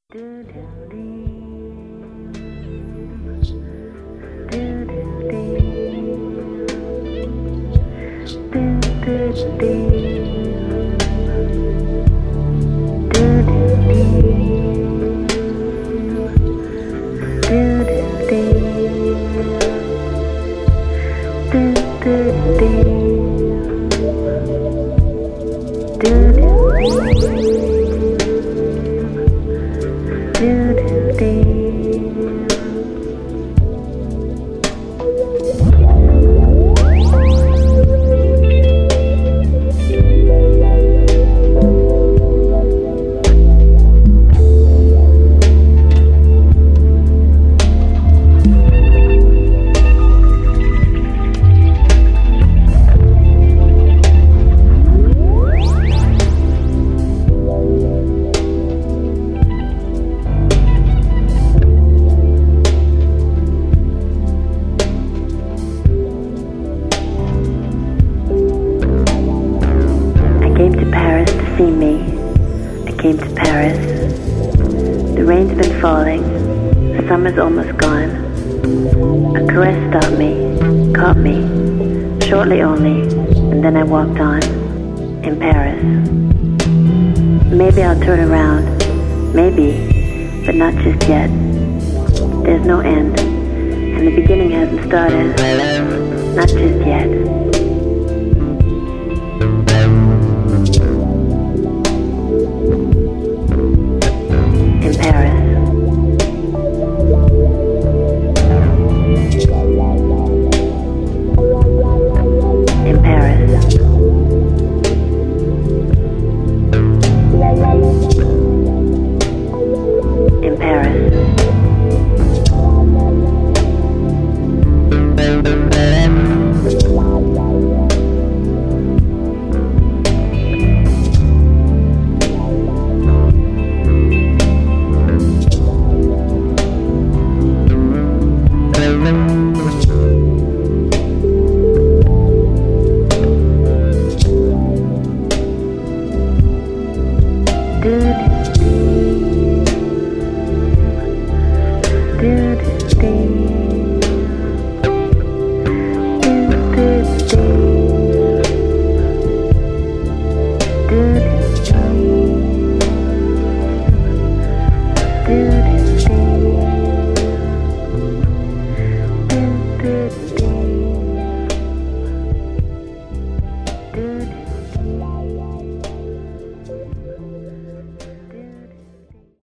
Came to Paris to see me. I came to Paris. The rain's been falling. The summer's almost gone. A caress stopped me, caught me, shortly only, and then I walked on, in Paris. Maybe I'll turn around, maybe, but not just yet. There's no end, and the beginning hasn't started, not just yet.